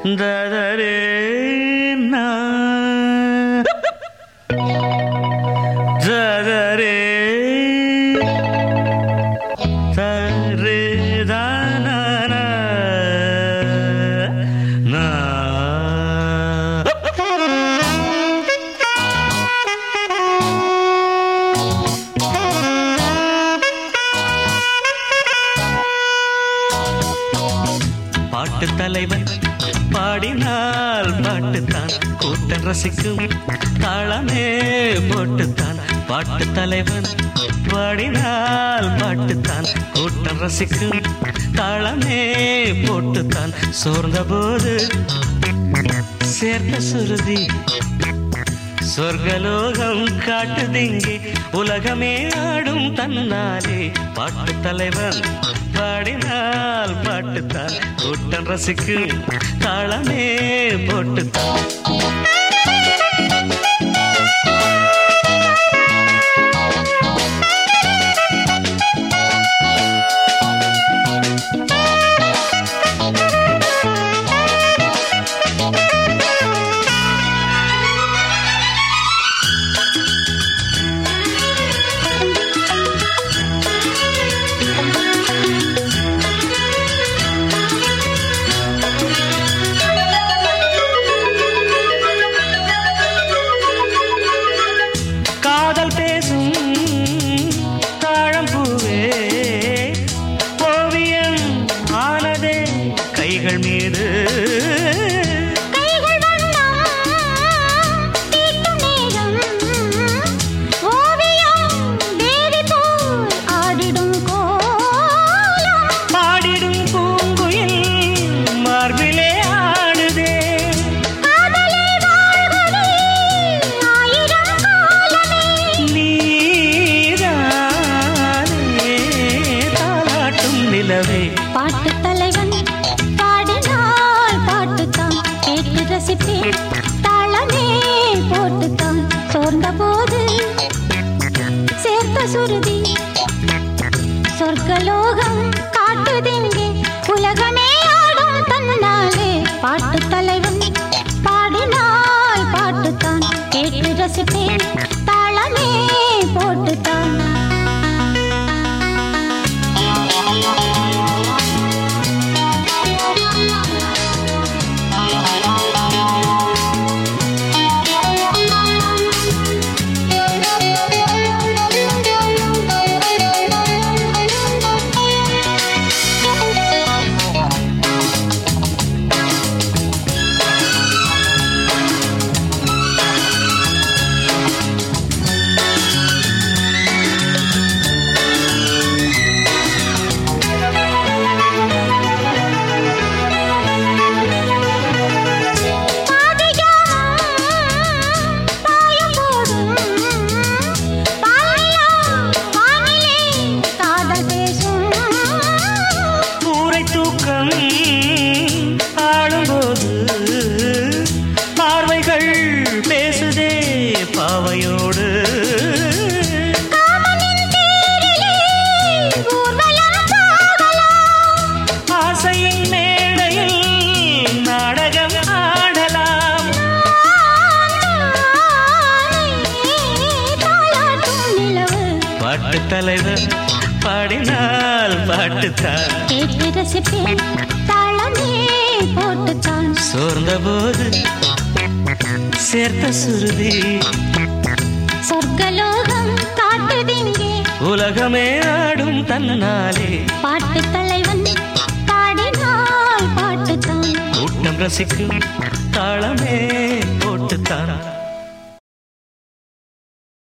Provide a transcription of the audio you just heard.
தரே தரே தரே தான பாட்டு தலைவன் பாடினால் பாட்டுத்தான் கூட்டம் ரசிக்கும் தாளமே போட்டுத்தான். பாட்டு தலைவன் பாடினால் பாட்டுத்தான் கூட்டம் ரசிக்கும் தாளமே போட்டுத்தான். சோர்ந்த போது சேர்த்த சுருதி சொர்க்கலோகம் காட்டுதிங்கே உலகமே ஆடும் தன்னாலே. பாட்டு தலைவன் பாடினால் பாட்டுத்தான் கூட்டம் ரசிக்கும் தாளமே போட்டுத்தான். கைகள் மீது பாடிடும் பூங்குயில் மார்பிலே ஆடுதே. நீதானே தாலாட்டும் நிலவே. பாட்டு தலைவன் பாடினால் பாட்டுத்தான் கேட்டு ரசிப்பேன் தாளமே போட்டுத்தான். சோர்ந்த போது சேர்த்த சுருதி சொர்க்கலோகம் காட்டுதிங்கே உலகமே ஆடும் தன்னாலே. பாட்டு தலைவன் பாடினால் பாட்டுத்தான் கேட்டு ரசிப்பேன் தாளமே போட்டுத்தான். ஆளும்போது பார்வைகள் பேசுதே பாவையோடு. ஆசையின் மேடையில் நாடகம் ஆடலாம். பாட்டு தலைவர் பாடினால் பாட்டுத்தான் கேட்டு ரசிப்பேன் தாளமே போட்டுத்தான். சோர்ந்த போது சேர்த்த சுருதி சொர்க்கலோகம் காட்டுதிங்கே உலகமே ஆடும் தன்னாலே. பாட்டு தலைவன் பாடினால் பாட்டுத்தான் கூட்டம் ரசிக்கும் தாளமே போட்டுத்தான்.